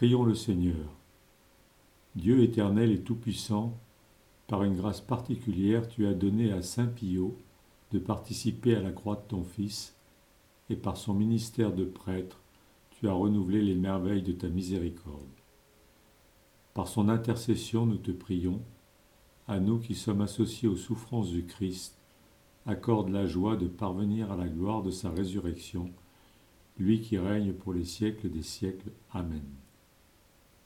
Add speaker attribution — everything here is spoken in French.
Speaker 1: Prions le Seigneur. Dieu éternel et tout-puissant, par une grâce particulière, tu as donné à Saint Pio de participer à la croix de ton Fils, et par son ministère de prêtre, tu as renouvelé les merveilles de ta miséricorde. Par son intercession, nous te prions, à nous qui sommes associés aux souffrances du Christ, accorde la joie de parvenir à la gloire de sa résurrection, lui qui règne pour les siècles des siècles. Amen.